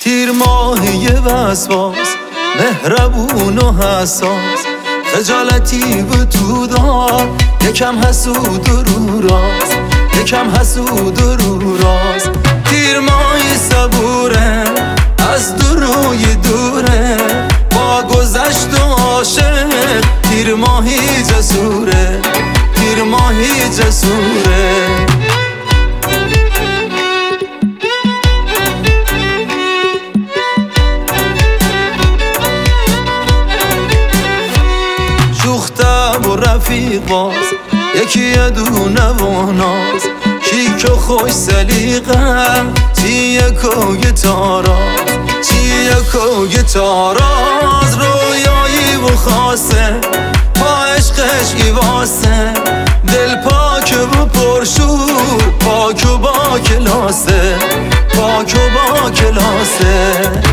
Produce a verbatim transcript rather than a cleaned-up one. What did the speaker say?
تیر ماهی وسواس، مهربون و حساس، خجالتی به تو دار، یکم حسود و رو راست، یکم حسود و رو راست. تیر ماهی صبوره، از دروی دوره، با گذشت و عاشق. تیر ماهی جسوره، تیر ماهی جسوره. شوختم و رفیق باز، یکی یه دونه و ناز، شیک و خوش سلیقم، چیه کو گیتاراز، چیه کو گیتاراز. رویایی و خاصه، پا عشقش ایواسه، دل پاک و پرشور، پاک و با کلاسه، پاک و با کلاسه.